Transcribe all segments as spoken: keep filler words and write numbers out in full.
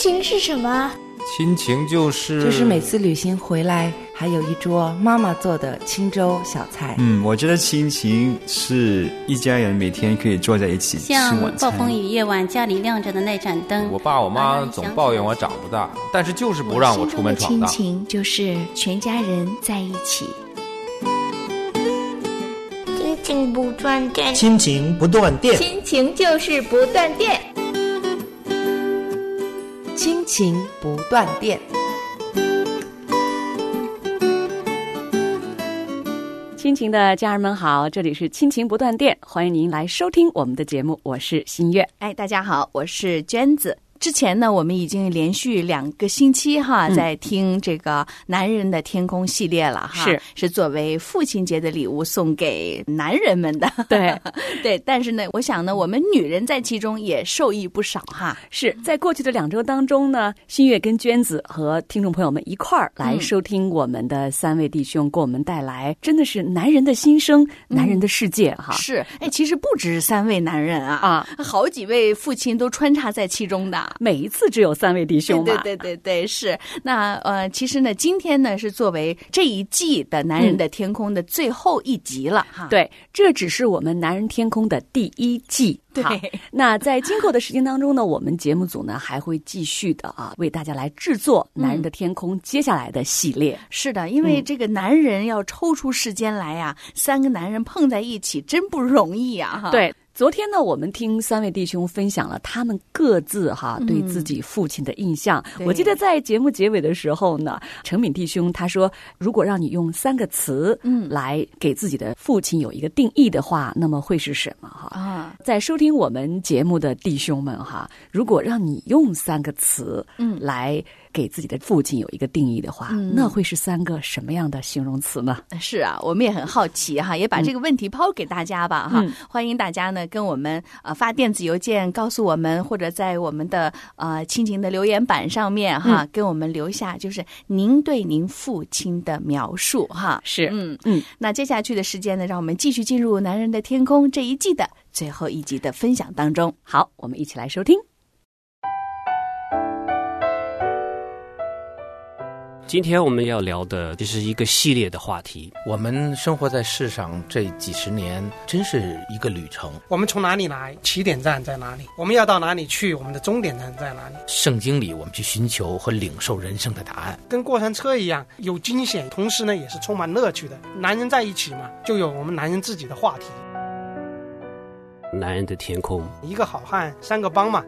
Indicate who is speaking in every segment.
Speaker 1: 情是什么？
Speaker 2: 亲情就是
Speaker 3: 就是每次旅行回来还有一桌妈妈做的清粥小菜。
Speaker 4: 嗯，我觉得亲情是一家人每天可以坐在一起吃晚餐。
Speaker 5: 像暴风雨夜晚家里亮着的那盏灯，
Speaker 2: 我爸我妈总抱怨我长不大，但是就是不让我出门闯荡。
Speaker 1: 亲情就是全家人在一起。
Speaker 6: 亲情不断电，
Speaker 7: 亲情不断电，
Speaker 8: 亲情就是不断电，
Speaker 3: 亲情不断电。
Speaker 9: 亲情的家人们好，这里是亲情不断电，欢迎您来收听我们的节目，我是新月。
Speaker 10: 哎，大家好，我是娟子。之前呢，我们已经连续两个星期哈，嗯、在听这个男人的天空系列了哈，
Speaker 9: 是
Speaker 10: 是作为父亲节的礼物送给男人们的，
Speaker 9: 对
Speaker 10: 对。但是呢，我想呢，我们女人在其中也受益不少哈。
Speaker 9: 是在过去的两周当中呢，新月跟娟子和听众朋友们一块儿来收听我们的三位弟兄给我们带来，真的是男人的心声，嗯、男人的世界哈。
Speaker 10: 是，哎，其实不止三位男人啊，
Speaker 9: 啊，
Speaker 10: 好几位父亲都穿插在其中的。
Speaker 9: 每一次只有三位弟兄嘛，
Speaker 10: 对对对对对，是。那呃，其实呢，今天呢是作为这一季的《男人的天空》的最后一集了哈。
Speaker 9: 嗯、对，这只是我们《男人天空》的第一季。
Speaker 10: 对，
Speaker 9: 那在今后的时间当中呢，我们节目组呢还会继续的啊，为大家来制作《男人的天空》接下来的系列。
Speaker 10: 嗯、是的，因为这个男人要抽出时间来呀、啊，嗯、三个男人碰在一起真不容易啊！哈，
Speaker 9: 对。昨天呢，我们听三位弟兄分享了他们各自哈对自己父亲的印象。嗯、我记得在节目结尾的时候呢，陈敏弟兄他说，如果让你用三个词嗯来给自己的父亲有一个定义的话，那么会是什么哈？啊，在收听我们节目的弟兄们哈，如果让你用三个词嗯来给自己的父亲有一个定义的话，嗯、那会是三个什么样的形容词呢？
Speaker 10: 是啊，我们也很好奇哈，也把这个问题抛给大家吧哈，嗯、欢迎大家呢跟我们呃发电子邮件告诉我们，或者在我们的呃亲情的留言板上面哈，嗯、跟我们留下就是您对您父亲的描述哈。
Speaker 9: 是，
Speaker 10: 嗯嗯。那接下去的时间呢，让我们继续进入《男人的天空》这一季的最后一集的分享当中。
Speaker 9: 好，我们一起来收听。
Speaker 11: 今天我们要聊的这是一个系列的话题。
Speaker 7: 我们生活在世上这几十年，真是一个旅程。
Speaker 12: 我们从哪里来，起点站在哪里，我们要到哪里去，我们的终点站在哪里。
Speaker 7: 圣经里我们去寻求和领受人生的答案，
Speaker 12: 跟过山车一样，有惊险，同时呢也是充满乐趣的。男人在一起嘛，就有我们男人自己的话题。
Speaker 11: 男人的天空，
Speaker 12: 一个好汉三个帮嘛。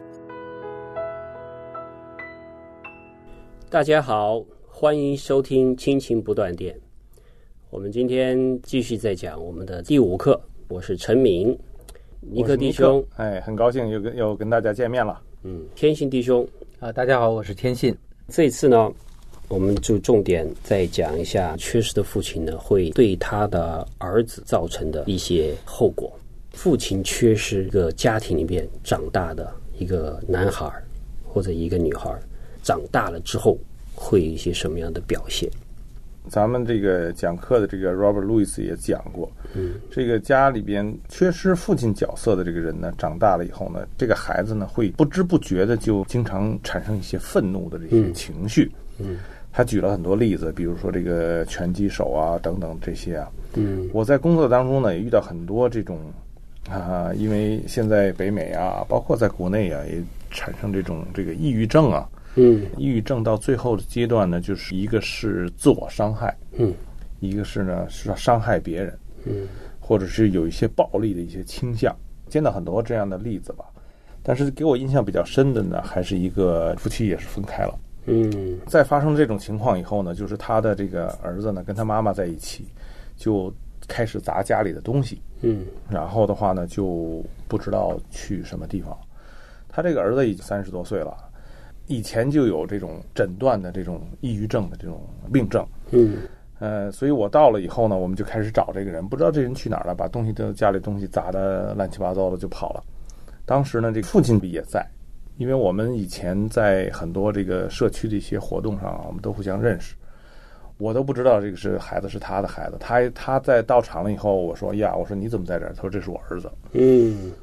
Speaker 11: 大家好，欢迎收听亲情不断电。我们今天继续在讲我们的第五课，我是陈明，尼克弟兄。
Speaker 13: 哎，很高兴又跟又跟大家见面了。
Speaker 11: 嗯，天信弟兄
Speaker 14: 啊，大家好，我是天信。
Speaker 11: 这一次呢，我们就重点再讲一下缺失的父亲呢，会对他的儿子造成的一些后果。父亲缺失，一个家庭里面长大的一个男孩或者一个女孩，长大了之后会有一些什么样的表现？
Speaker 13: 咱们这个讲课的这个 Robert Lewis 也讲过，嗯，这个家里边缺失父亲角色的这个人呢，长大了以后呢，这个孩子呢会不知不觉的就经常产生一些愤怒的这些情绪。嗯，他举了很多例子，比如说这个拳击手啊等等这些啊。嗯，我在工作当中呢也遇到很多这种啊，因为现在北美啊，包括在国内啊，也产生这种这个抑郁症啊。嗯，抑郁症到最后的阶段呢，就是一个是自我伤害，嗯，一个是呢是伤害别人，嗯，或者是有一些暴力的一些倾向，见到很多这样的例子吧。但是给我印象比较深的呢，还是一个夫妻也是分开了，嗯，在发生这种情况以后呢，就是他的这个儿子呢跟他妈妈在一起，就开始砸家里的东西，嗯，然后的话呢就不知道去什么地方。他这个儿子已经三十多岁了。以前就有这种诊断的这种抑郁症的这种病症，嗯，呃，所以我到了以后呢，我们就开始找这个人，不知道这人去哪儿了，把东西都家里东西砸得乱七八糟的就跑了。当时呢，这个父亲也在，因为我们以前在很多这个社区的一些活动上啊，我们都互相认识，我都不知道这个是孩子是他的孩子，他他在到场了以后，我说呀，我说你怎么在这儿？他说这是我儿子，嗯。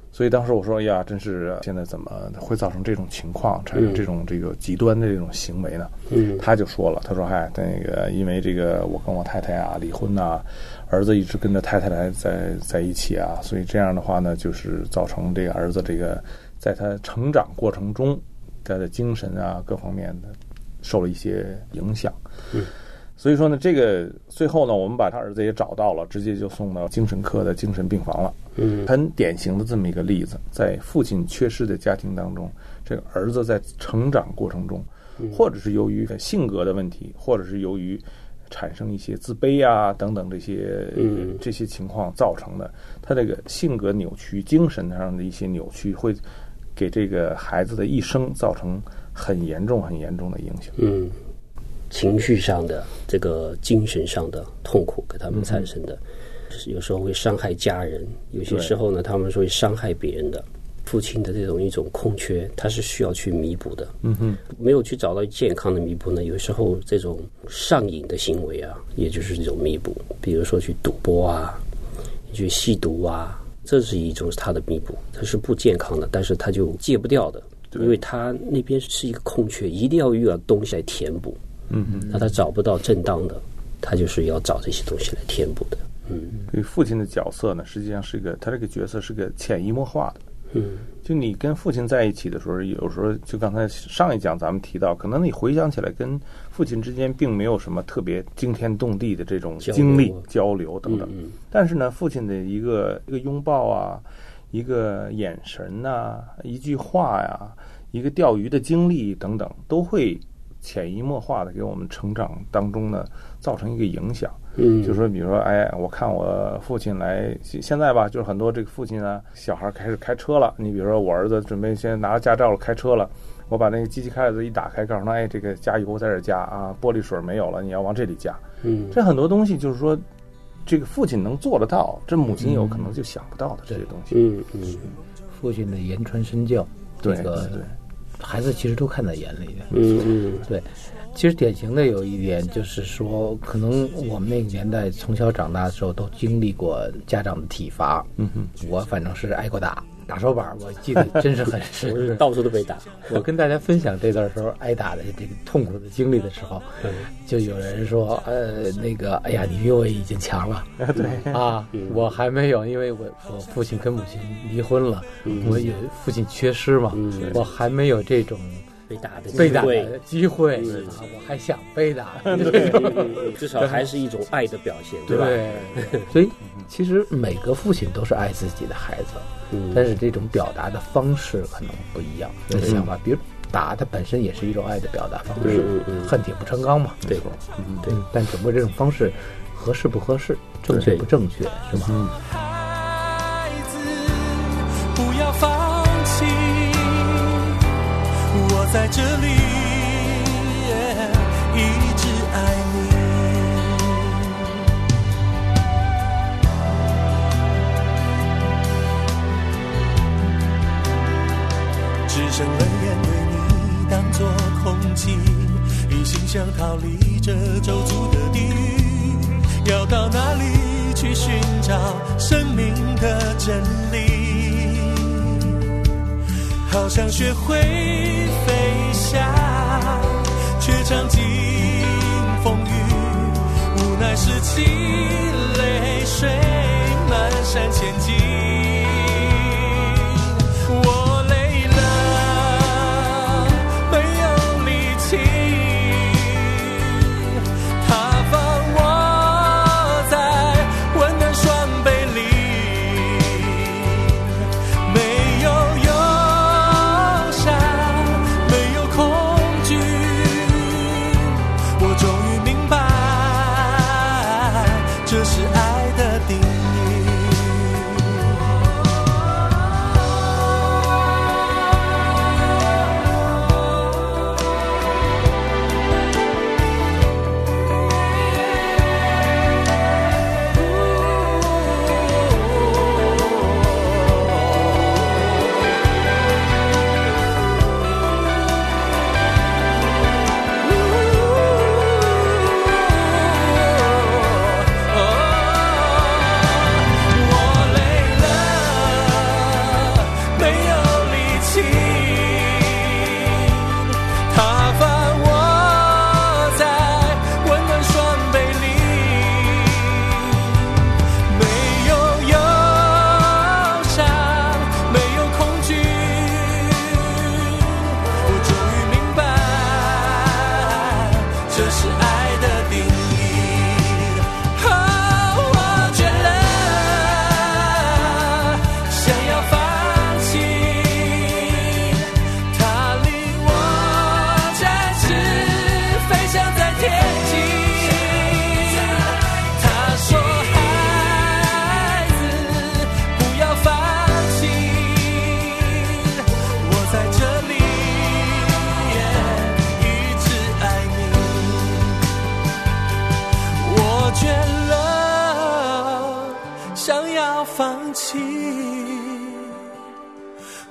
Speaker 13: 所以当时我说呀，真是现在怎么会造成这种情况，产生这种这个极端的这种行为呢？
Speaker 11: 嗯，
Speaker 13: 他就说了，他说嗨，那个因为这个我跟我太太啊离婚呐、啊，儿子一直跟着太太来在在一起啊，所以这样的话呢，就是造成这个儿子这个在他成长过程中，他的精神啊各方面的受了一些影响。
Speaker 11: 嗯。
Speaker 13: 所以说呢，这个最后呢，我们把他儿子也找到了，直接就送到精神科的精神病房了。
Speaker 11: 嗯，
Speaker 13: 很典型的这么一个例子，在父亲缺失的家庭当中，这个儿子在成长过程中，或者是由于性格的问题，或者是由于产生一些自卑啊等等这些、
Speaker 11: 嗯、
Speaker 13: 这些情况造成的，他这个性格扭曲、精神上的一些扭曲，会给这个孩子的一生造成很严重、很严重的影响。
Speaker 11: 嗯。情绪上的这个精神上的痛苦给他们产生的、嗯、有时候会伤害家人，有些时候呢他们会伤害别人的。父亲的这种一种空缺，他是需要去弥补的。
Speaker 13: 嗯哼，
Speaker 11: 没有去找到健康的弥补呢，有时候这种上瘾的行为啊，也就是这种弥补，比如说去赌博啊，去吸毒啊，这是一种他的弥补，它是不健康的，但是他就戒不掉的，因为他那边是一个空缺，一定要遇到东西来填补。
Speaker 13: 嗯嗯，
Speaker 11: 那他找不到正当的，他就是要找这些东西来填补的。嗯，
Speaker 13: 所以父亲的角色呢，实际上是一个，他这个角色是个潜移默化的。
Speaker 11: 嗯，
Speaker 13: 就你跟父亲在一起的时候，有时候就刚才上一讲咱们提到，可能你回想起来跟父亲之间并没有什么特别惊天动地的这种经历、交流等等。
Speaker 11: 嗯嗯，
Speaker 13: 但是呢，父亲的一个一个拥抱啊，一个眼神呐、啊，一句话呀、啊，一个钓鱼的经历等等，都会潜移默化的给我们成长当中呢造成一个影响。
Speaker 11: 嗯，
Speaker 13: 就说比如说，哎，我看我父亲来，现在吧，就是很多这个父亲呢，小孩开始开车了。你比如说，我儿子准备先拿着驾照了，开车了，我把那个机器盖子一打开，告诉他，哎，这个加油在这加啊，玻璃水没有了，你要往这里加。
Speaker 11: 嗯，
Speaker 13: 这很多东西就是说，这个父亲能做得到，这母亲有可能就想不到的这些东西。
Speaker 11: 嗯嗯，
Speaker 7: 父亲的言传身教，
Speaker 13: 对
Speaker 7: 这个
Speaker 13: 对，
Speaker 7: 孩子其实都看在眼里的。
Speaker 11: 嗯嗯，
Speaker 7: 对。其实典型的有一点就是说，可能我们那个年代从小长大的时候都经历过家长的体罚。
Speaker 13: 嗯哼，
Speaker 7: 我反正是挨过打，打手板，我记得真是很深，
Speaker 11: 到处都被打。
Speaker 7: 我跟大家分享这段时候挨打的这个痛苦的经历的时候，
Speaker 11: 嗯、
Speaker 7: 就有人说，呃，那个，哎呀，你比我已经强了。
Speaker 13: 对
Speaker 7: 啊，
Speaker 11: 嗯、
Speaker 7: 我还没有，因为我我父亲跟母亲离婚了，
Speaker 11: 嗯、
Speaker 7: 我有父亲缺失嘛，
Speaker 11: 嗯、
Speaker 7: 我还没有这种。
Speaker 11: 被打的
Speaker 7: 被打的机会、嗯、啊，我还想被打，
Speaker 11: 对，至少还是一种爱的表现，对吧？
Speaker 7: 对，所以其实每个父亲都是爱自己的孩子，
Speaker 11: 嗯，
Speaker 7: 但是这种表达的方式可能不一样。我的想法，比如打，它本身也是一种爱的表达方式，
Speaker 11: 嗯嗯，
Speaker 7: 恨铁不成钢嘛，
Speaker 11: 对，
Speaker 7: 嗯对，但只不过这种方式合适不合适，正确不正确，是吗？
Speaker 11: 嗯。
Speaker 15: 孩子，不要放弃。我在这里、yeah, 一直爱你，只剩冷眼对你当作空气，一心想逃离这周族的地狱，要到哪里去寻找生命的真理？好想学会飞翔，却尝尽风雨，无奈拾起泪水，蹒跚前进。我累了，没有力气，他放我在温暖双臂里，没有忧伤，没有恐惧，我终于明白，这是爱的定义。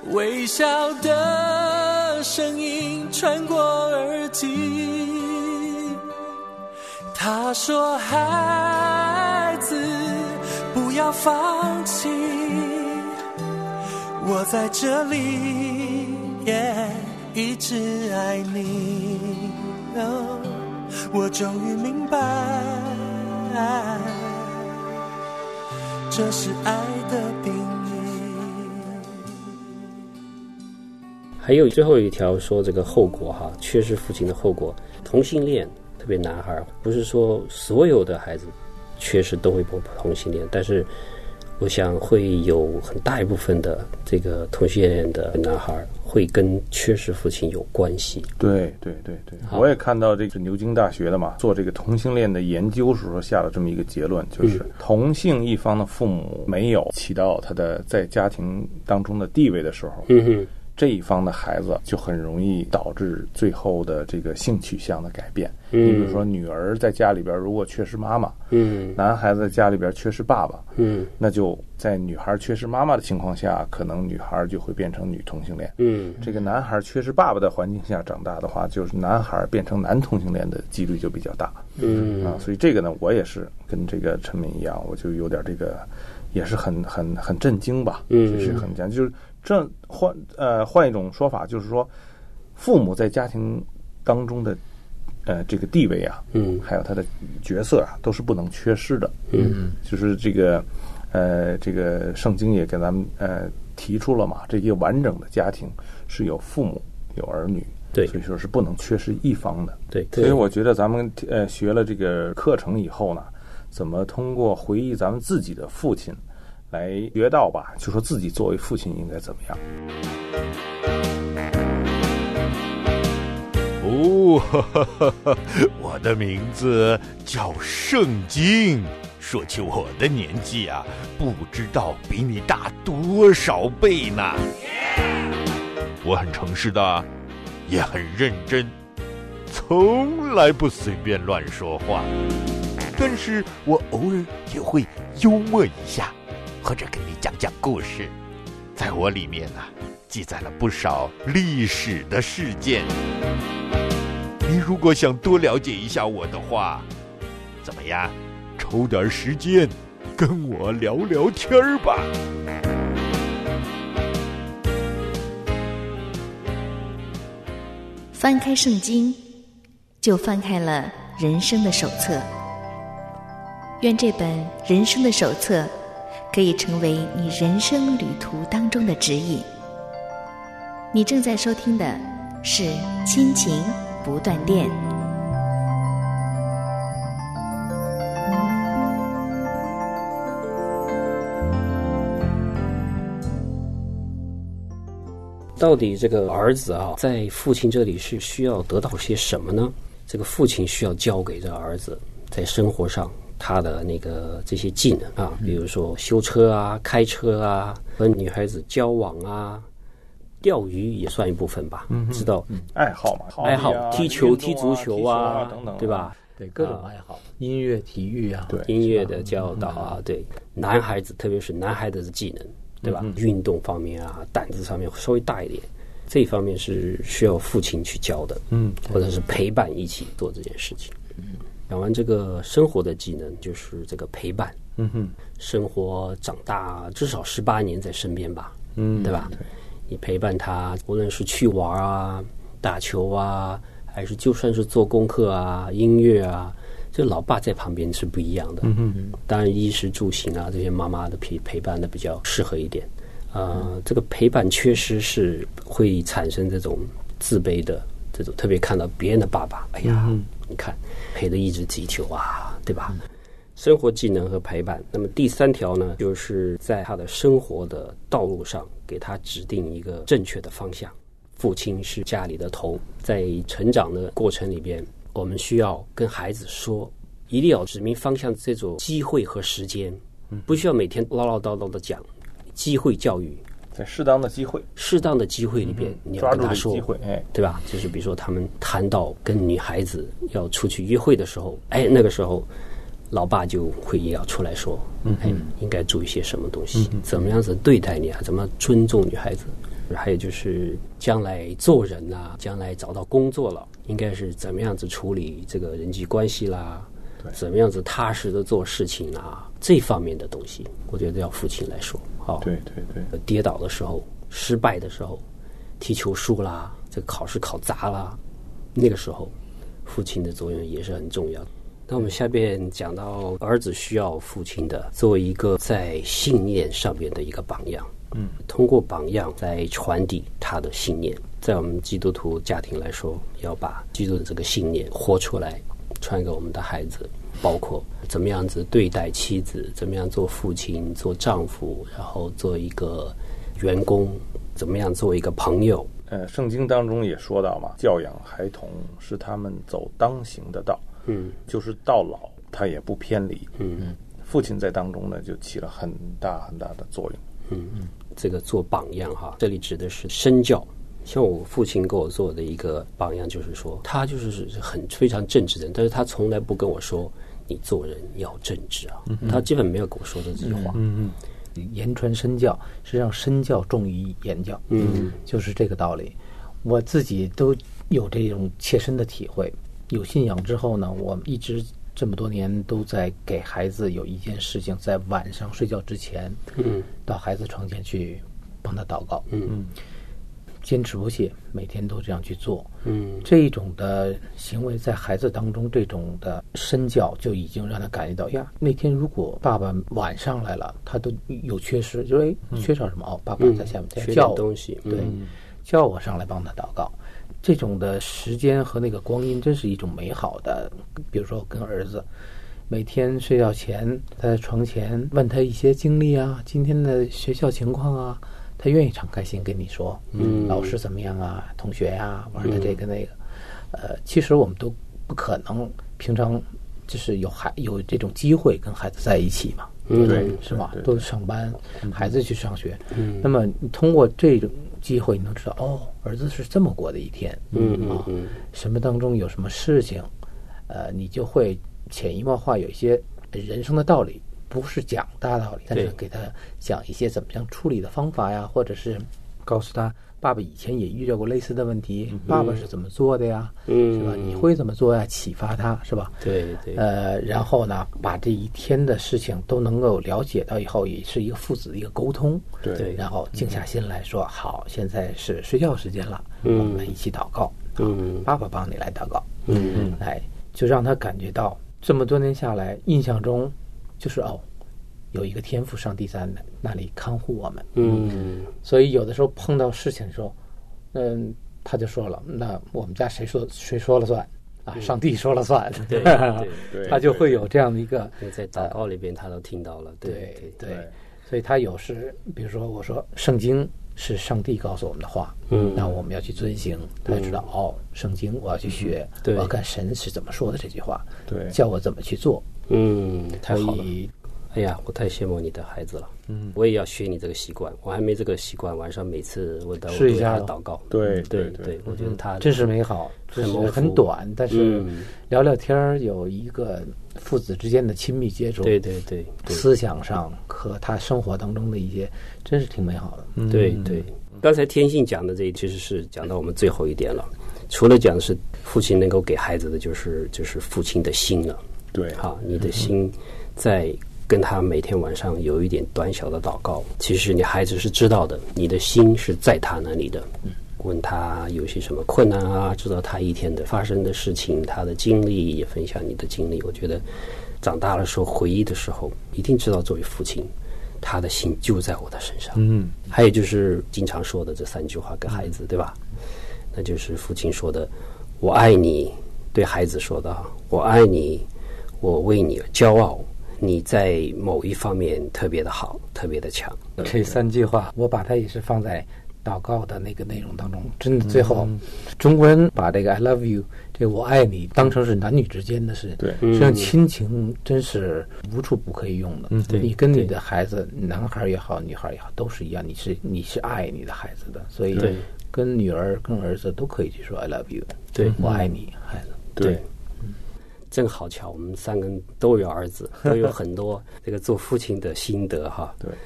Speaker 15: 微笑的声音穿过耳机，他说孩子不要放弃，我在这里也、yeah, 一直爱你、哦、我终于明白这是爱的定义。
Speaker 11: 还有最后一条说这个后果哈，缺失父亲的后果，同性恋特别男孩，不是说所有的孩子确实都会碰同性恋，但是我想会有很大一部分的这个同性恋的男孩会跟缺失父亲有关系。
Speaker 13: 对对对对，我也看到这个牛津大学的嘛，做这个同性恋的研究时候下了这么一个结论，就是同性一方的父母没有起到他的在家庭当中的地位的时候，嗯哼，这一方的孩子就很容易导致最后的这个性取向的改变。嗯，你比如说女儿在家里边如果缺失妈妈，嗯，男孩子在家里边缺失爸爸，嗯，那就在女孩缺失妈妈的情况下，可能女孩就会变成女同性恋。嗯，这个男孩缺失爸爸的环境下长大的话，就是男孩变成男同性恋的几率就比较大。嗯啊，所以这个呢，我也是跟这个陈敏一样，我就有点这个也是很很很震惊吧。嗯，就是很讲就是。这换呃换一种说法，就是说，父母在家庭当中的呃这个地位啊，嗯，还有他的角色啊，都是不能缺失的。嗯，就是这个呃这个圣经也给咱们呃提出了嘛，这个完整的家庭是有父母有儿女，对，所以说是不能缺失一方的。对，所以我觉得咱们呃学了这个课程以后呢，怎么通过回忆咱们自己的父亲。来学到吧，就说自己作为父亲应该怎么样。
Speaker 16: 哦，呵呵呵，我的名字叫圣经，说起我的年纪啊，不知道比你大多少倍呢。我很诚实的，也很认真，从来不随便乱说话，但是我偶尔也会幽默一下，或者跟你讲讲故事，在我里面呢、啊，记载了不少历史的事件。你如果想多了解一下我的话，怎么样？抽点时间跟我聊聊天吧。
Speaker 1: 翻开圣经，就翻开了人生的手册。愿这本人生的手册可以成为你人生旅途当中的指引。你正在收听的是亲情不断电。
Speaker 11: 到底这个儿子啊，在父亲这里是需要得到些什么呢？这个父亲需要教给这个儿子在生活上他的那个这些技能啊，比如说修车啊、开车啊、和女孩子交往啊，钓鱼也算一部分吧。嗯，知道、嗯、爱好嘛，爱好、啊、踢球、踢足球啊，啊等等，对吧？
Speaker 7: 对，各种爱好，啊、音乐、体育啊，
Speaker 11: 对，音乐的教导啊，嗯、对，男孩子特别是男孩子的技能，对吧？嗯、运动方面啊，胆子上面稍微大一点，这一方面是需要父亲去教的，嗯，或者是陪伴一起做这件事情。嗯。讲完这个生活的技能，就是这个陪伴。嗯哼，生活长大至少十八年在身边吧，嗯，对吧？对，你陪伴他，无论是去玩啊、打球啊，还是就算是做功课啊、音乐啊，这老爸在旁边是不一样的。嗯哼，当然衣食住行啊，这些妈妈的陪陪伴的比较适合一点。呃，嗯、这个陪伴缺失是会产生这种自卑的这种，特别看到别人的爸爸，哎呀。嗯，你看陪着一只鸡球啊，对吧？嗯、生活技能和陪伴。那么第三条呢，就是在他的生活的道路上给他指定一个正确的方向。父亲是家里的头，在成长的过程里边，我们需要跟孩子说，一定要指明方向，这种机会和时间，不需要每天唠唠叨叨的讲。机会教育，
Speaker 13: 在适当的机会
Speaker 11: 适当的机会里边、嗯、你要跟他说，哎，对吧？就是比如说他们谈到跟女孩子要出去约会的时候，哎，那个时候老爸就会也要出来说，嗯，哎，应该注意些什么东西、嗯、怎么样子对待你啊，怎么尊重女孩子， 还有就是将来做人啊，将来找到工作了，应该是怎么样子处理这个人际关系啦，怎么样子踏实的做事情啊，这方面的东西，我觉得要父亲来说。好，
Speaker 13: 对对对，
Speaker 11: 跌倒的时候，失败的时候，踢球输啦，这个考试考砸啦，那个时候，父亲的作用也是很重要的。那我们下边讲到儿子需要父亲的作为一个在信念上面的一个榜样，嗯，通过榜样来传递他的信念。在我们基督徒家庭来说，要把基督的这个信念活出来，传给我们的孩子，包括怎么样子对待妻子，怎么样做父亲、做丈夫，然后做一个员工，怎么样做一个朋友。
Speaker 13: 呃，圣经当中也说到嘛，教养孩童是他们走当行的道。嗯，就是到老他也不偏离。嗯，父亲在当中呢就起了很大很大的作用。
Speaker 11: 嗯嗯，这个做榜样哈，这里指的是身教。像我父亲给我做的一个榜样，就是说他就是很非常正直的人，但是他从来不跟我说你做人要正直啊，嗯、他基本没有跟我说这句话。
Speaker 7: 嗯嗯，言传身教，实际上身教重于言教。嗯，就是这个道理。我自己都有这种切身的体会。有信仰之后呢，我一直这么多年都在给孩子有一件事情，在晚上睡觉之前，嗯，到孩子床前去帮他祷告，嗯，坚持不懈，每天都这样去做，嗯，这一种的行为在孩子当中，这种的身教就已经让他感觉到呀，那天如果爸爸晚上来了，他都有缺失，就是哎，缺少什么哦，爸爸在下面在叫我
Speaker 11: 东西，
Speaker 7: 对，叫我上来帮他祷告。这种的时间和那个光阴真是一种美好的。比如说跟儿子每天睡觉前在床前问他一些经历啊，今天的学校情况啊，他愿意敞开心跟你说，嗯，老师怎么样啊，同学呀、啊，玩的这个那个，呃，其实我们都不可能平常就是有孩有这种机会跟孩子在一起嘛，
Speaker 13: 嗯，对，
Speaker 7: 是吧？都上班，孩子去上学，嗯，那么你通过这种机会，你能知道哦，儿子是这么过的一天，嗯啊，什么当中有什么事情，呃，你就会潜移默化有一些人生的道理，不是讲大道理，但是给他讲一些怎么样处理的方法呀，或者是告诉他，爸爸以前也遇到过类似的问题，嗯、爸爸是怎么做的呀？嗯，是吧？你会怎么做呀？启发他，是吧？
Speaker 11: 对对。
Speaker 7: 呃，然后呢，把这一天的事情都能够了解到以后，也是一个父子的一个沟通。
Speaker 13: 对。
Speaker 7: 然后静下心来说，好，现在是睡觉时间了，嗯、我们来一起祷告。嗯，爸爸帮你来祷告。嗯嗯。来，就让他感觉到这么多年下来，印象中就是哦。有一个天父上帝在那里看护我们，嗯，所以有的时候碰到事情的时候，嗯，他就说了，那我们家谁说谁说了算啊？上帝说了算，
Speaker 11: 对对对，
Speaker 7: 他就会有这样的一个，
Speaker 11: 在祷告里边他都听到了，对
Speaker 7: 对对，所以他有时，比如说我说圣经是上帝告诉我们的话，嗯，那我们要去遵行，他就知道哦，圣经我要去学，我要看神是怎么说的这句话，
Speaker 13: 对，
Speaker 7: 叫我怎么去做，
Speaker 11: 嗯，太好了。
Speaker 7: 哎
Speaker 11: 呀，我太羡慕你的孩子了。嗯，我也要学你这个习惯，我还没这个习惯。晚上每次我都为他祷告。
Speaker 13: 对
Speaker 11: 对对，我觉得他
Speaker 7: 真是美好，很很短，但是聊聊天儿，有一个父子之间的亲密接触。
Speaker 11: 对对对，
Speaker 7: 思想上和他生活当中的一些，真是挺美好的。
Speaker 11: 嗯、对对，刚才天信讲的这其实是讲到我们最后一点了。除了讲是父亲能够给孩子的，就是就是父亲的心了。
Speaker 13: 对，
Speaker 11: 好，你的心在。跟他每天晚上有一点短小的祷告，其实你孩子是知道的，你的心是在他那里的。问他有些什么困难啊，知道他一天的发生的事情，他的经历也分享你的经历。我觉得长大的时候回忆的时候，一定知道作为父亲，他的心就在我的身上。嗯，还有就是经常说的这三句话给孩子，对吧？那就是父亲说的“我爱你”，对孩子说的“我爱你，我为你而骄傲”。你在某一方面特别的好，特别的强。
Speaker 7: 这三句话，我把它也是放在祷告的那个内容当中。真的，最后、嗯、中国人把这个 "I love you"， 这个我爱你，当成是男女之间的事。
Speaker 13: 对，
Speaker 7: 实际上亲情真是无处不可以用的。嗯，你跟你的孩子，男孩也好，女孩也好，都是一样。你是你是爱你的孩子的，所以跟女儿、跟儿子都可以去说 "I love you"。
Speaker 11: 对，
Speaker 7: 我爱你，孩子。
Speaker 11: 对。对正好巧，我们三个人都有儿子，都有很多这个做父亲的心得哈。
Speaker 13: 对对，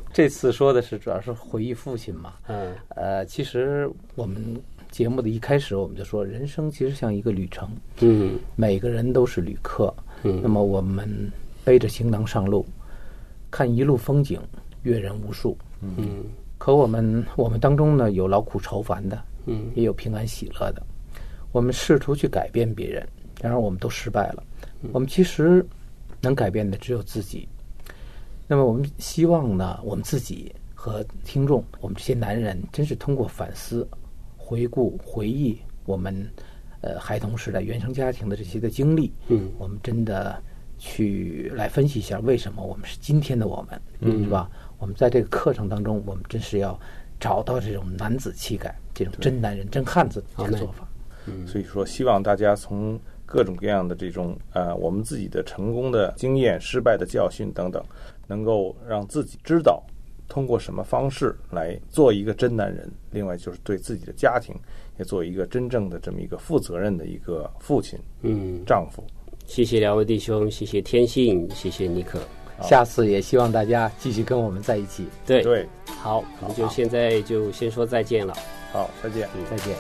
Speaker 7: 这次说的是主要是回忆父亲嘛。
Speaker 11: 嗯，
Speaker 7: 呃，其实我们节目的一开始我们就说，人生其实像一个旅程，
Speaker 11: 嗯，
Speaker 7: 每个人都是旅客，
Speaker 11: 嗯，
Speaker 7: 那么我们背着行囊上路，看一路风景，阅人无数，
Speaker 11: 嗯，
Speaker 7: 可我们我们当中呢，有劳苦愁烦的，
Speaker 11: 嗯，
Speaker 7: 也有平安喜乐的，我们试图去改变别人，然而我们都失败了，我们其实能改变的只有自己。那么我们希望呢，我们自己和听众，我们这些男人，真是通过反思、回顾、回忆我们呃孩童时代原生家庭的这些的经历，
Speaker 11: 嗯，
Speaker 7: 我们真的去来分析一下，为什么我们是今天的我们，
Speaker 11: 嗯，
Speaker 7: 是吧？我们在这个课程当中，我们真是要找到这种男子气概，这种真男人、真汉子的做法。
Speaker 11: 嗯，
Speaker 13: 所以说，希望大家从各种各样的这种呃我们自己的成功的经验、失败的教训等等，能够让自己知道通过什么方式来做一个真男人。另外就是对自己的家庭也做一个真正的这么一个负责任的一个父亲，
Speaker 11: 嗯，
Speaker 13: 丈夫。
Speaker 11: 谢谢两位弟兄，谢谢天信，谢谢尼克。
Speaker 7: 下次也希望大家继续跟我们在一起。
Speaker 11: 对
Speaker 13: 对，
Speaker 11: 好，我们就现在就先说再见了。
Speaker 13: 好，再见，
Speaker 7: 嗯，再见。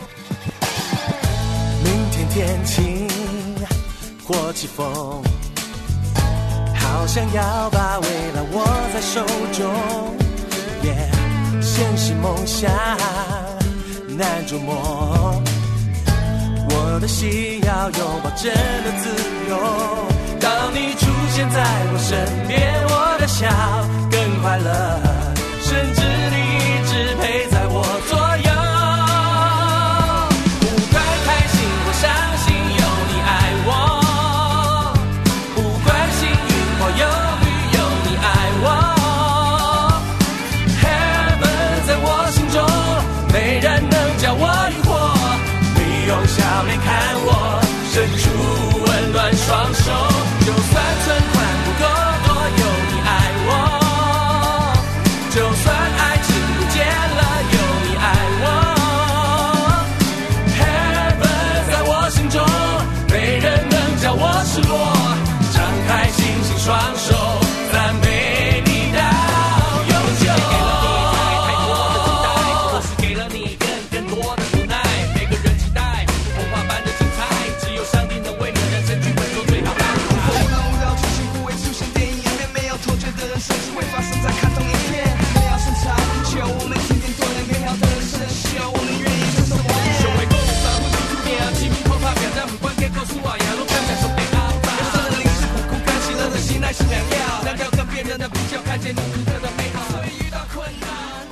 Speaker 15: 明天天晴或起风，好想要把未来握在手中。Yeah， 现实梦想难捉摸，我的心要拥抱真的自由。当你出现在我身边，我的笑更快乐，甚至你一直陪在我左右。不管开心或伤心，有你爱我；不管幸运或忧虑，有你爱我。Heaven 在我心中，没人能将我疑惑。你用笑脸看我，伸出温暖双手。就算存款不够多，有你爱我；就算爱情不见了，有你爱我。Heaven 在我心中，没人能将我失落。张开星星双手，赞美你到永久。给了你太多的期待，或是给了你更更多的无奈。每个人期待童话般的精彩，只有上帝能为你人生去回做最好的。甚至会发生在看同一片，没有生产求我们天天多人美好的人生，需要我们愿意承受磨练。学会共赏不停出面，起名头发表在五官给告诉我，亚路看感受得好大。人生的灵是苦苦甘喜乐的心乃是良药，难掉跟别人的比较，看见你独特的美好，所以遇到困难。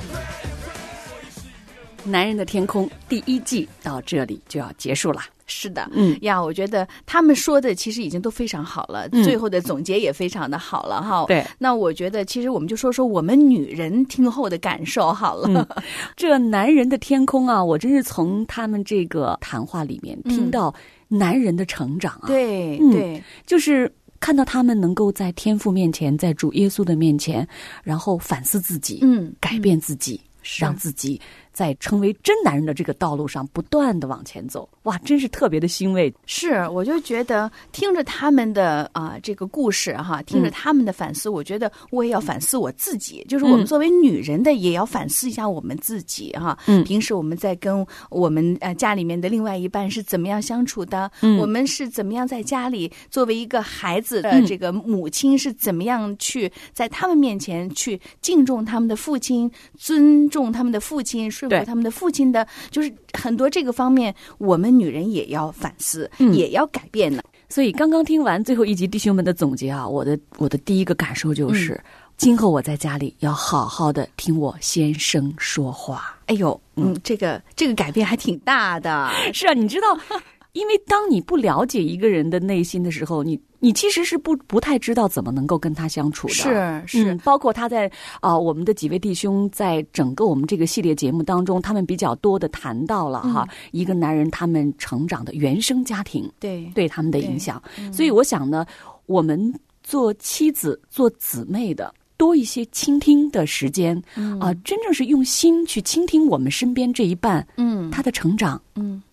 Speaker 9: 男人的天空第一季到这里就要结束了。
Speaker 10: 是的，
Speaker 9: 嗯
Speaker 10: 呀，我觉得他们说的其实已经都非常好了，
Speaker 9: 嗯、
Speaker 10: 最后的总结也非常的好了哈。
Speaker 9: 对，
Speaker 10: 那我觉得其实我们就说说我们女人听后的感受好了。
Speaker 9: 嗯、这男人的天空啊，我真是从他们这个谈话里面听到男人的成长啊。
Speaker 10: 嗯、对、
Speaker 9: 嗯、
Speaker 10: 对，
Speaker 9: 就是看到他们能够在天父面前，在主耶稣的面前，然后反思自己，
Speaker 10: 嗯，
Speaker 9: 改变自己，嗯、让自己在成为真男人的这个道路上不断的往前走。哇，真是特别的欣慰。
Speaker 10: 是，我就觉得听着他们的啊、呃、这个故事哈，听着他们的反思、嗯、我觉得我也要反思我自己，就是我们作为女人的也要反思一下我们自己哈。嗯，平时我们在跟我们呃家里面的另外一半是怎么样相处的？嗯，我们是怎么样在家里作为一个孩子的这个母亲是怎么样去在他们面前去敬重他们的父亲，尊重他们的父亲，说服他们的父亲的，就是很多这个方面我们女人也要反思、嗯、也要改变呢。
Speaker 9: 所以刚刚听完最后一集弟兄们的总结啊，我的我的第一个感受就是、嗯、今后我在家里要好好的听我先生说话。
Speaker 10: 哎呦，嗯，嗯这个这个改变还挺大的。
Speaker 9: 是啊，你知道因为当你不了解一个人的内心的时候，你你其实是不不太知道怎么能够跟他相处的。
Speaker 10: 是是、
Speaker 9: 嗯，包括他在啊、呃，我们的几位弟兄在整个我们这个系列节目当中，他们比较多的谈到了哈、嗯，一个男人他们成长的原生家庭
Speaker 10: 对
Speaker 9: 对他们的影响、嗯。所以我想呢，我们做妻子、做姊妹的，多一些倾听的时间啊、嗯呃，真正是用心去倾听我们身边这一半，嗯，他的成长，嗯，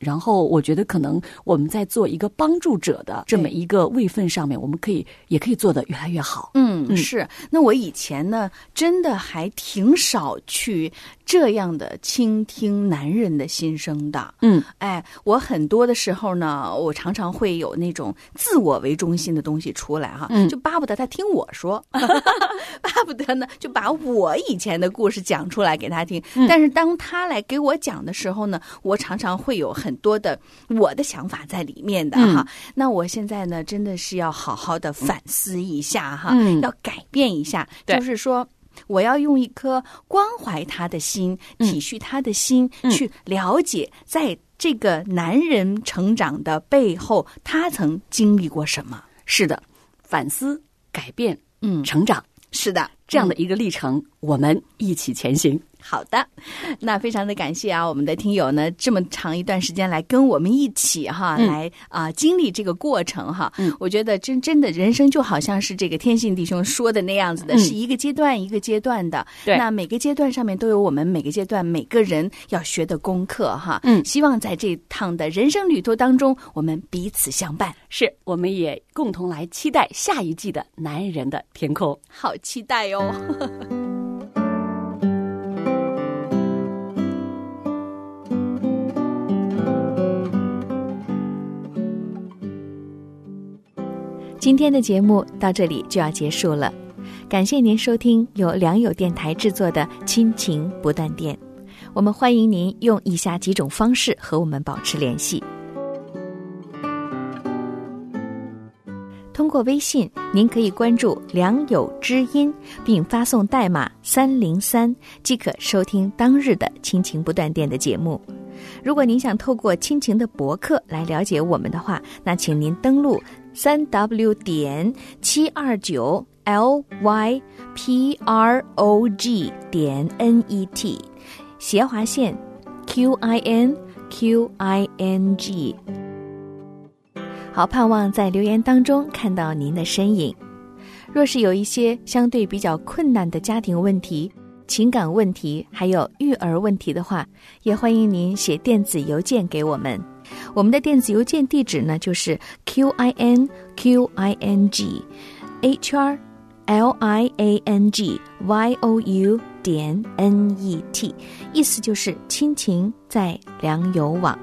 Speaker 9: 然后我觉得可能我们在做一个帮助者的这么一个位分上面，我们可以也可以做得越来越好。
Speaker 10: 嗯，嗯是。那我以前呢，真的还挺少去这样的倾听男人的心声的。
Speaker 9: 嗯，
Speaker 10: 哎，我很多的时候呢，我常常会有那种自我为中心的东西出来哈，
Speaker 9: 嗯、
Speaker 10: 就巴不得他听我说，巴不得呢就把我以前的故事讲出来给他听。
Speaker 9: 嗯、
Speaker 10: 但是当他来给我讲的时候呢，我常常会有很多的我的想法在里面的哈。嗯、那我现在呢，真的是要好好的反思一下哈，
Speaker 9: 嗯、
Speaker 10: 要改变一下，就是说。我要用一颗关怀他的心、体恤他的心，
Speaker 9: 嗯、
Speaker 10: 去了解在这个男人成长的背后，他曾经历过什么。
Speaker 9: 是的，反思、改变、
Speaker 10: 嗯，
Speaker 9: 成长，
Speaker 10: 是的，
Speaker 9: 这样的一个历程，嗯、我们一起前行。
Speaker 10: 好的，那非常的感谢啊，我们的听友呢这么长一段时间来跟我们一起哈，
Speaker 9: 嗯、
Speaker 10: 来啊、呃、经历这个过程哈。
Speaker 9: 嗯，
Speaker 10: 我觉得真真的人生就好像是这个天信弟兄说的那样子的，
Speaker 9: 嗯、
Speaker 10: 是一个阶段一个阶段的。
Speaker 9: 对，
Speaker 10: 那每个阶段上面都有我们每个阶段每个人要学的功课哈。
Speaker 9: 嗯，
Speaker 10: 希望在这趟的人生旅途当中，我们彼此相伴。
Speaker 9: 是，我们也共同来期待下一季的《男人的天空》，
Speaker 10: 好期待哦。
Speaker 1: 今天的节目到这里就要结束了，感谢您收听由良友电台制作的《亲情不断电》，我们欢迎您用以下几种方式和我们保持联系。通过微信，您可以关注良友知音，并发送代码三零三，即可收听当日的《亲情不断电》的节目。如果您想透过亲情的博客来了解我们的话，那请您登录三 w 点七二九 l y p r o g 点 n e t 斜划线 q i n q i n g。 好，盼望在留言当中看到您的身影。若是有一些相对比较困难的家庭问题、情感问题还有育儿问题的话，也欢迎您写电子邮件给我们。我们的电子邮件地址呢，就是 q i n q i n g h r l i a n g y o u 点 n e t， 意思就是亲情在良友网。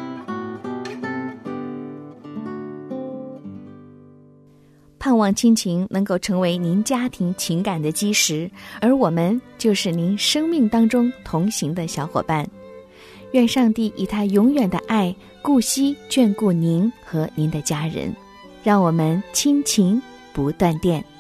Speaker 1: 盼望亲情能够成为您家庭情感的基石，而我们就是您生命当中同行的小伙伴。愿上帝以他永远的爱顾惜眷顾您和您的家人，让我们亲情不断电。